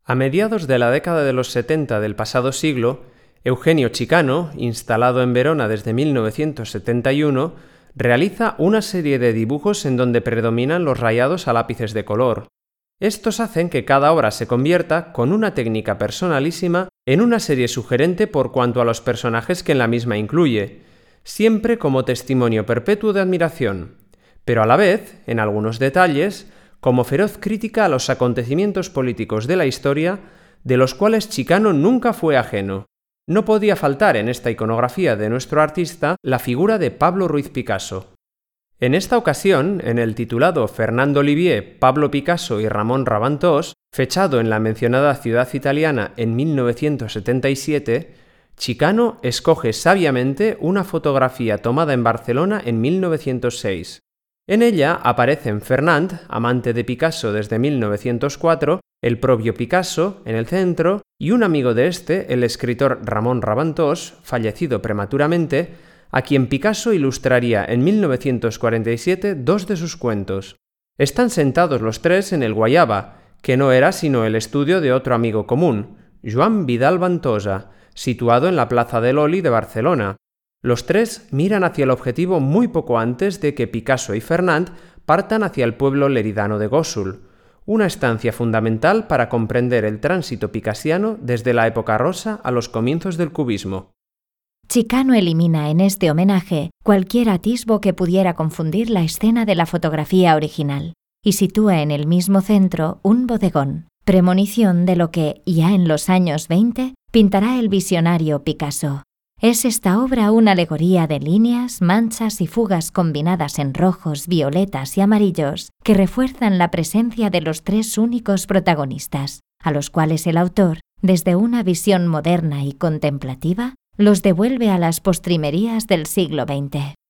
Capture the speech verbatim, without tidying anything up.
A mediados de la década de los setenta del pasado siglo, Eugenio Chicano, instalado en Verona desde mil novecientos setenta y uno, realiza una serie de dibujos en donde predominan los rayados a lápices de color. Estos hacen que cada obra se convierta, con una técnica personalísima, en una serie sugerente por cuanto a los personajes que en la misma incluye, siempre como testimonio perpetuo de admiración, pero a la vez, en algunos detalles, como feroz crítica a los acontecimientos políticos de la historia, de los cuales Chicano nunca fue ajeno. No podía faltar en esta iconografía de nuestro artista la figura de Pablo Ruiz Picasso. En esta ocasión, en el titulado Fernando Olivier, Pablo Picasso y Ramón Raventós, fechado en la mencionada ciudad italiana en mil novecientos setenta y siete, Chicano escoge sabiamente una fotografía tomada en Barcelona en mil novecientos seis. En ella aparecen Fernand, amante de Picasso desde mil novecientos cuatro, el propio Picasso, en el centro, y un amigo de este, el escritor Ramón Raventós, fallecido prematuramente, a quien Picasso ilustraría en mil novecientos cuarenta y siete dos de sus cuentos. Están sentados los tres en el Guayaba, que no era sino el estudio de otro amigo común, Joan Vidal Ventosa, situado en la Plaza del Oli de Barcelona. Los tres miran hacia el objetivo muy poco antes de que Picasso y Fernand partan hacia el pueblo leridano de Gósol, una estancia fundamental para comprender el tránsito picasiano desde la época rosa a los comienzos del cubismo. Chicano elimina en este homenaje cualquier atisbo que pudiera confundir la escena de la fotografía original y sitúa en el mismo centro un bodegón, premonición de lo que, ya en los años veinte, pintará el visionario Picasso. Es esta obra una alegoría de líneas, manchas y fugas combinadas en rojos, violetas y amarillos que refuerzan la presencia de los tres únicos protagonistas, a los cuales el autor, desde una visión moderna y contemplativa, los devuelve a las postrimerías del siglo veinte.